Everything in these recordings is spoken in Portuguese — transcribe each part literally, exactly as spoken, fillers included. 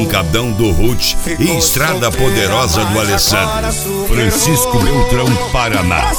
Pancadão do Ruth e Estrada Poderosa do Alessandro. Francisco Beltrão, Paraná.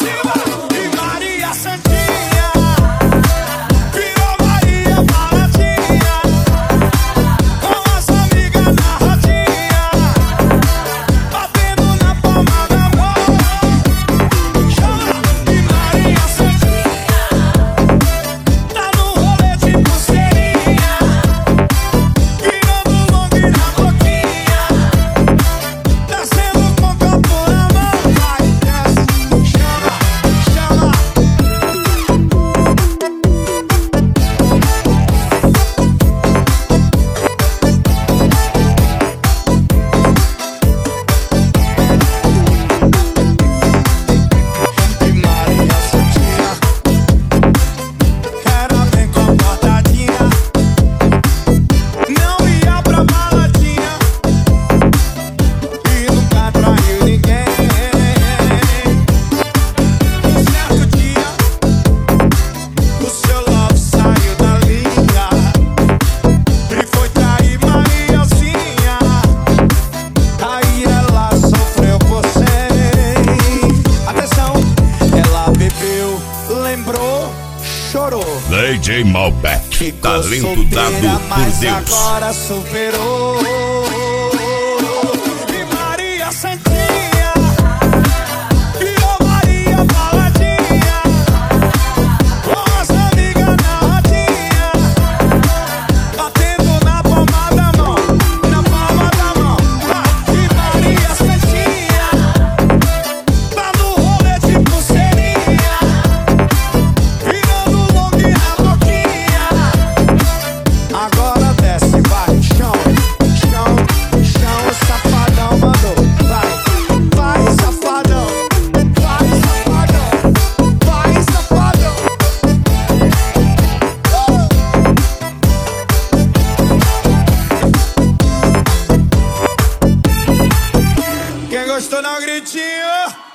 D J Malbec, talento dado por Deus. Agora superou. E Maria Santinha virou Maria Baladinha, com as amigas na rodinha, batendo na palma da mão, na palma da mão. E Maria Santinha tá no rolê de pulseirinha, virando long na boquinha. Agora desce, vai, chão, chão, chão, safadão mandou. Vai, vai, safadão, vai, safadão, vai, safadão. Uh! Quem gostou, dá um gritinho.